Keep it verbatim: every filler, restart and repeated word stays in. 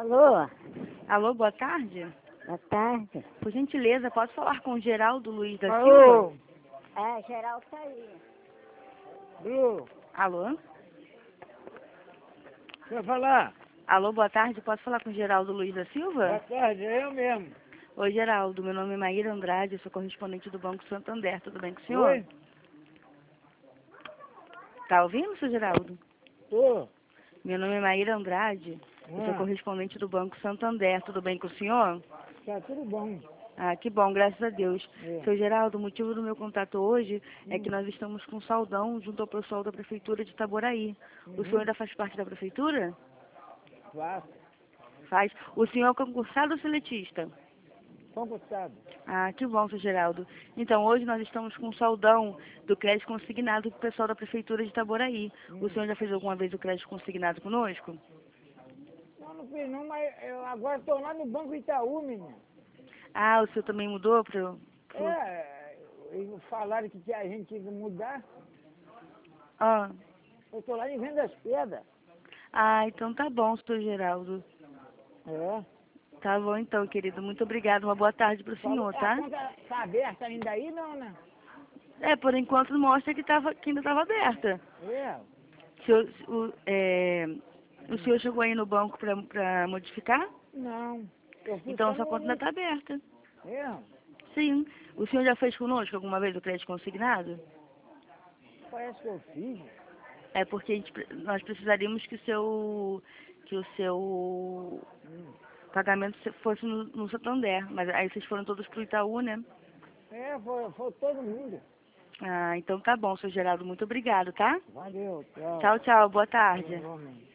Alô, Alô, boa tarde. boa tarde. Por gentileza, posso falar com o Geraldo Luiz da Alô, Silva? É, Geraldo tá aí. alô, Alô? quer falar? Alô, boa tarde, posso falar com o Geraldo Luiz da Boa Silva? tarde, é eu mesmo. Oi, Geraldo, meu nome é Maíra Andrade, eu sou correspondente do Banco Santander, tudo bem com o senhor? Oi? Tá ouvindo, seu Geraldo? Tô. Meu nome é Maíra Andrade, eu sou Ah, correspondente do Banco Santander, tudo bem com o senhor? tá tudo bom. Ah, que bom, graças a Deus. É. Seu Geraldo, o motivo do meu contato hoje é que Hum. nós estamos com saudão junto ao pessoal da Prefeitura de Itaboraí. O Uhum. senhor ainda faz parte da Prefeitura? Faço. Faz. O senhor é concursado ou seletista? Concursado. Ah, que bom, seu Geraldo. Então, hoje nós estamos com um saudão do crédito consignado para o pessoal da Prefeitura de Itaboraí. O Hum. senhor já fez alguma vez o crédito consignado conosco? Não, não fiz não, mas eu agora tô lá no Banco Itaú, menina. Ah, o senhor também mudou para... É, eles falaram que tinha- a gente tinha que mudar. Ah. Eu tô lá em Vendas Pedras. ah, então tá bom, seu Geraldo. É. Tá bom então, querido. Muito obrigado. Uma boa tarde para o Falou, senhor, a tá? conta tá aberta ainda aí, não, né? É, por enquanto mostra que, tava, que ainda estava aberta. É. O senhor, o, é, o senhor chegou aí no banco para modificar? Não. Eu fui Então só a sua no... conta ainda no... está aberta. É. Sim. O senhor já fez conosco alguma vez o crédito consignado? Parece que eu fiz. É porque a gente pre- nós precisaríamos que o seu, que o seu Hum. pagamento se- fosse no, no Santander. Mas aí vocês foram todos pro Itaú, né? É, foi, foi todo mundo. Ah, então tá bom, seu Geraldo. Muito obrigado, tá? Valeu, tchau. Tchau, tchau. Boa tarde. Igualmente.